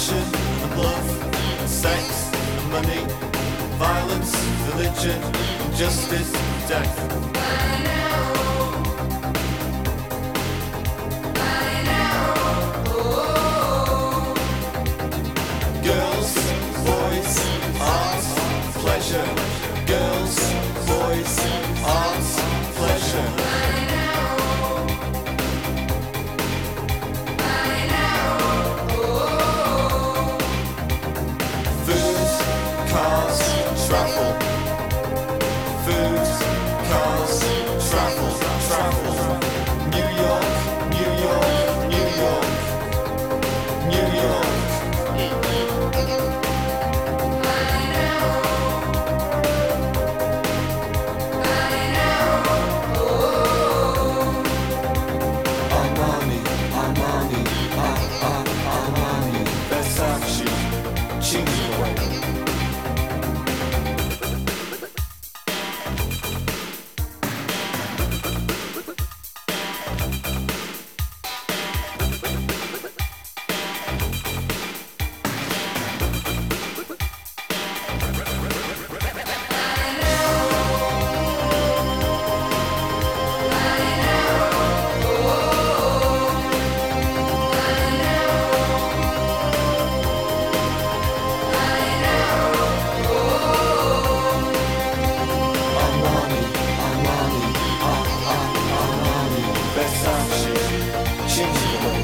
passion and love and sex and money, violence, religion, justice, death. Girls, boys, art, pleasure. Girls, boys, art, pleasure. Food, cars, travel. Food, cars, travel, travel. New York, New York, New York, New York. Armani, Armani, Armani, Versace, Chingway. Armani, Armani, Armani, Versace, Chingway.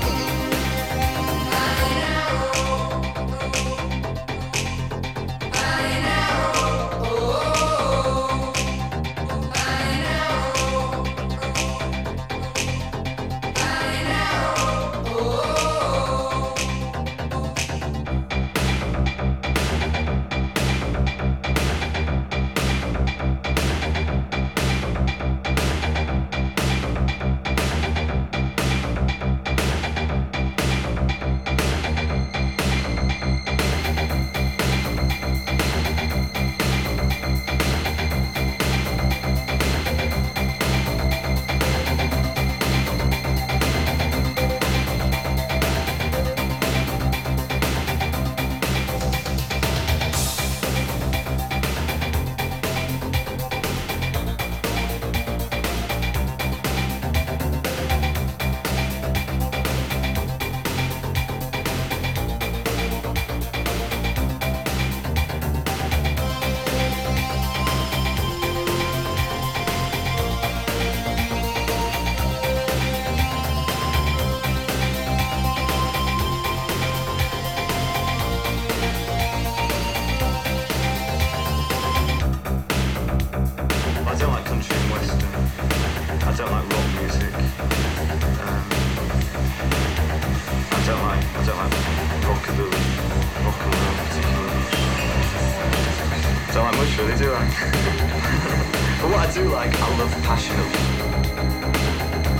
I don't like country and western. I don't like rock music. I don't like rockabilly, rock and roll particularly. Don't like much really, do I? But what I do like, I love passionately.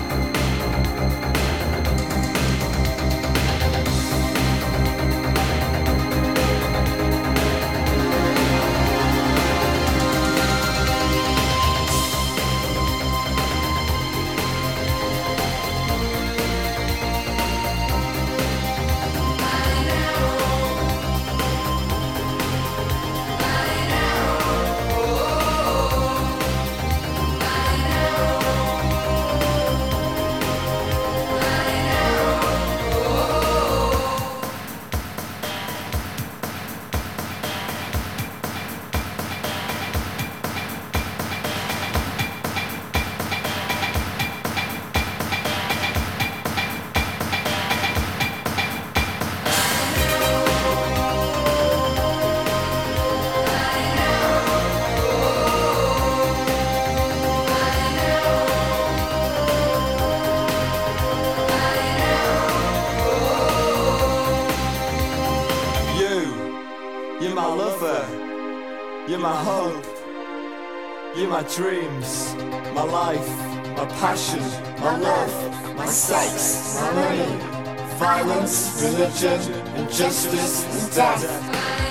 You're my lover, you're my hope, you're my dreams, my life, my passion, my love, my sex, my money, violence, religion, injustice, and death.